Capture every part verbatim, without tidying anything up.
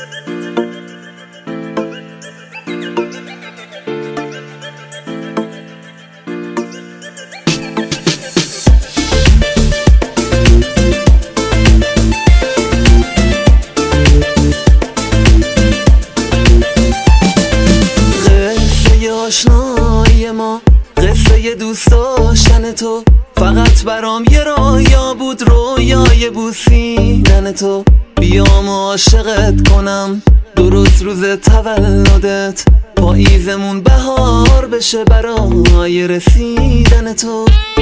آشنایی ما قصه دوست داشتن تو، فقط برام یه رویا بود، رویای بوسیدن تو. بیام عاشقت کنم درست روز تولدت، پاییزمون بهار بشه برای رسیدن تو.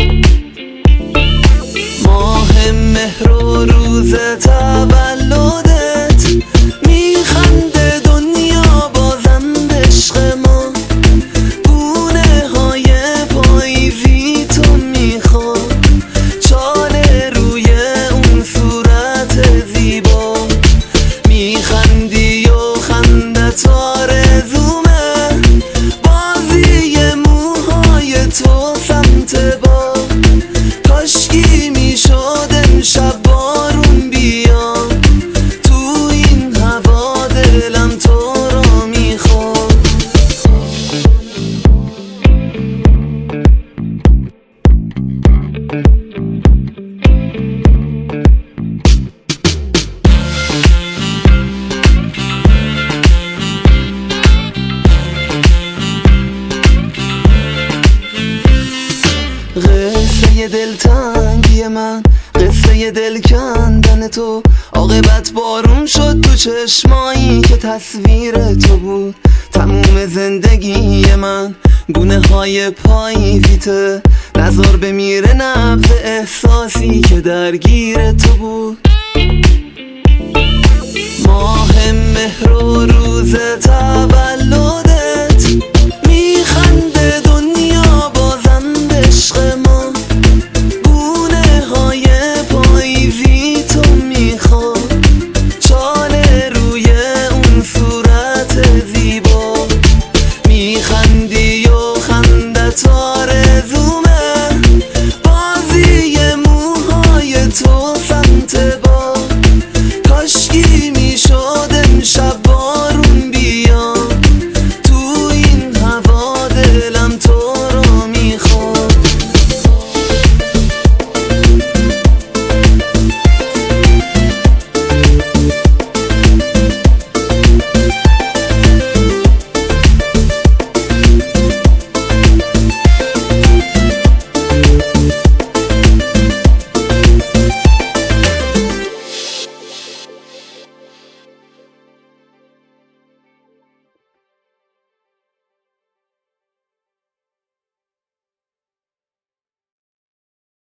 ماه مهر و روز تولدت میخنده دنیا بازم به عشق ما. قصه دلتنگی من، قصه دل کندن تو، عاقبت بارون شد تو چشمایی که تصویر تو بود. تموم زندگی من گونه های پاییزیته، نظر بمیره نبض احساسی که درگیر تو بود.